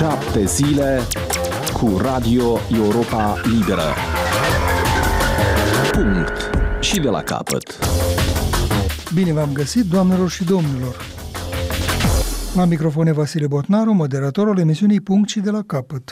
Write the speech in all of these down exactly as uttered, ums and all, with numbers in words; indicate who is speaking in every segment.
Speaker 1: Șapte zile cu Radio Europa Liberă. Punct. Și de la capăt.
Speaker 2: Bine v-am găsit, doamnelor și domnilor. La microfon e Vasile Botnaru, moderatorul emisiunii Punct și de la capăt.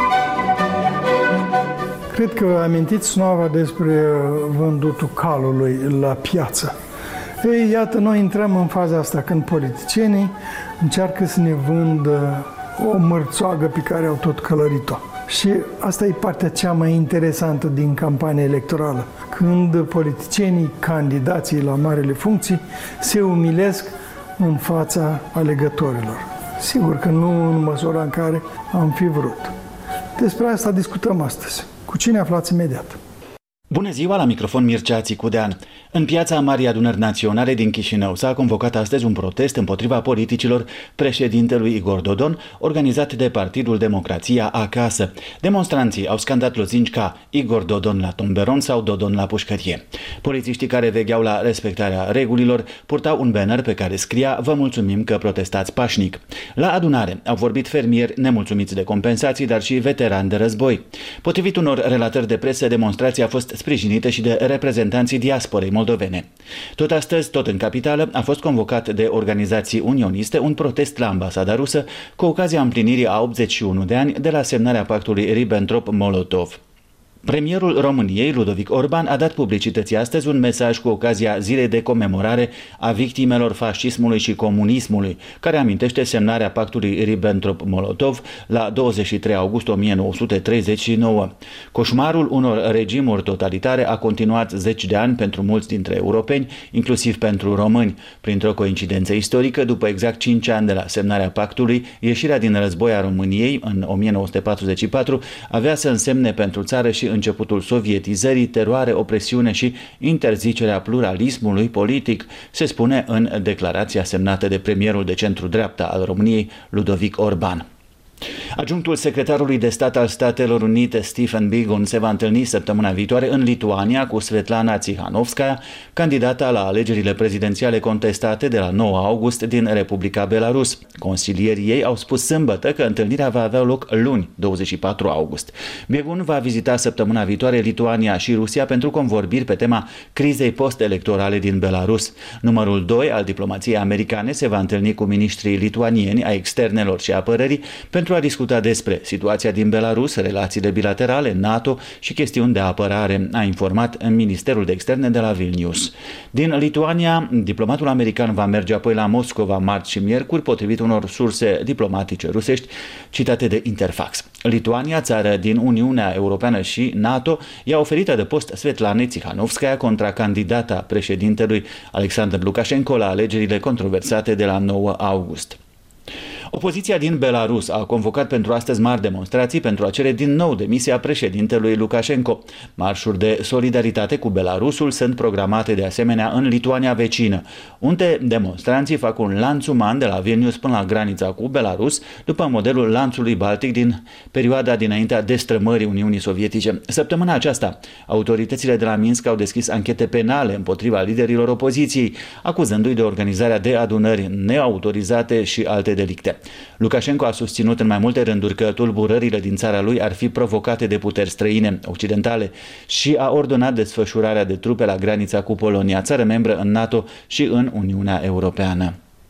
Speaker 2: Cred că amintiți nova despre vândutul calului la piață. Ei, iată, noi intrăm în faza asta când politicienii încearcă să ne vândă o mărțoagă pe care au tot călărit-o. Și asta e partea cea mai interesantă din campania electorală, când politicienii, candidații la marele funcții, se umilesc în fața alegătorilor. Sigur că nu în măsura în care am fi vrut. Despre asta discutăm astăzi. Cu cine aflați imediat?
Speaker 3: Bună ziua, la microfon Mircea Țicudean. În piața Marii Adunări Naționale din Chișinău s-a convocat astăzi un protest împotriva politicilor președintelui Igor Dodon, organizat de Partidul Democrația Acasă. Demonstranții au scandat lozinci ca Igor Dodon la tomberon sau Dodon la pușcărie. Polițiștii care vegheau la respectarea regulilor purtau un banner pe care scria "Vă mulțumim că protestați pașnic". La adunare au vorbit fermieri nemulțumiți de compensații, dar și veterani de război. Potrivit unor relatări de presă, demonstrația a fost sprijinită și de reprezentanții diasporei moldovene. Tot astăzi, tot în capitală, a fost convocat de organizații unioniste un protest la ambasada rusă cu ocazia împlinirii a optzeci și unu de ani de la semnarea pactului Ribbentrop-Molotov. Premierul României, Ludovic Orban, a dat publicității astăzi un mesaj cu ocazia zilei de comemorare a victimelor fascismului și comunismului, care amintește semnarea pactului Ribbentrop-Molotov la douăzeci și trei august o mie nouă sute treizeci și nouă. Coșmarul unor regimuri totalitare a continuat zeci de ani pentru mulți dintre europeni, inclusiv pentru români. Printr-o coincidență istorică, după exact cinci ani de la semnarea pactului, ieșirea din război a României în o mie nouă sute patruzeci și patru avea să însemne pentru țară și începutul sovietizării, teroare, opresiune și interzicerea pluralismului politic, se spune în declarația semnată de premierul de centru-dreapta al României, Ludovic Orban. Adjunctul secretarului de stat al Statelor Unite, Stephen Biegun, se va întâlni săptămâna viitoare în Lituania cu Svetlana Tsihanovskaya, candidata la alegerile prezidențiale contestate de la nouă august din Republica Belarus. Consilierii ei au spus sâmbătă că întâlnirea va avea loc luni, douăzeci și patru august. Biegun va vizita săptămâna viitoare Lituania și Rusia pentru convorbiri pe tema crizei post-electorale din Belarus. Numărul doi al diplomației americane se va întâlni cu miniștrii lituanieni a externelor și apărării pentru a discuta despre situația din Belarus, relațiile bilaterale, NATO și chestiuni de apărare, a informat în Ministerul de Externe de la Vilnius. Din Lituania, diplomatul american va merge apoi la Moscova marți și miercuri, potrivit unor surse diplomatice rusești citate de Interfax. Lituania, țară din Uniunea Europeană și NATO, i-a oferit adăpost Svetlanei Tsihanovskaya contra candidata președintelui Alexander Lukashenko la alegerile controversate de la nouă august. Opoziția din Belarus a convocat pentru astăzi mari demonstrații pentru a cere din nou demisia președintelui Lukashenko. Marșuri de solidaritate cu Belarusul sunt programate de asemenea în Lituania vecină, unde demonstranții fac un lanț uman de la Vilnius până la granița cu Belarus, după modelul lanțului baltic din perioada dinaintea destrămării Uniunii Sovietice. Săptămâna aceasta, autoritățile de la Minsk au deschis anchete penale împotriva liderilor opoziției, acuzându-i de organizarea de adunări neautorizate și alte delicte. Lukashenko a susținut în mai multe rânduri că tulburările din țara lui ar fi provocate de puteri străine occidentale și a ordonat desfășurarea de trupe la granița cu Polonia, țară membră în NATO și în Uniunea Europeană.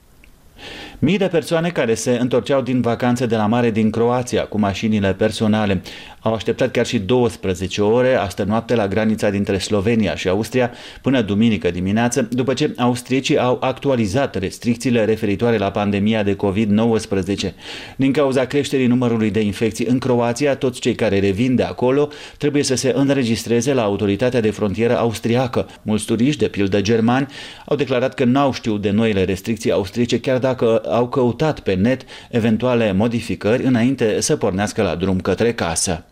Speaker 3: Mii de persoane care se întorceau din vacanțe de la mare din Croația cu mașinile personale au așteptat chiar și douăsprezece ore astă noapte la granița dintre Slovenia și Austria până duminică dimineață, după ce austriecii au actualizat restricțiile referitoare la pandemia de covid nouăsprezece. Din cauza creșterii numărului de infecții în Croația, toți cei care revin de acolo trebuie să se înregistreze la autoritatea de frontieră austriacă. Mulți turiști, de pildă germani, au declarat că n-au știut de noile restricții austriece, chiar dacă au căutat pe net eventuale modificări înainte să pornească la drum către casă.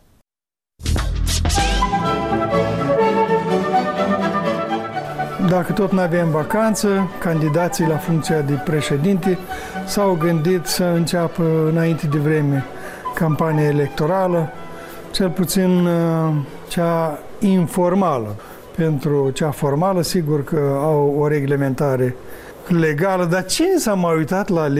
Speaker 2: Dacă tot nu avem vacanță, candidații la funcția de președinte s-au gândit să înceapă înainte de vreme campania electorală, cel puțin cea informală. Pentru cea formală, sigur că au o reglementare legală, dar cine s-a mai uitat la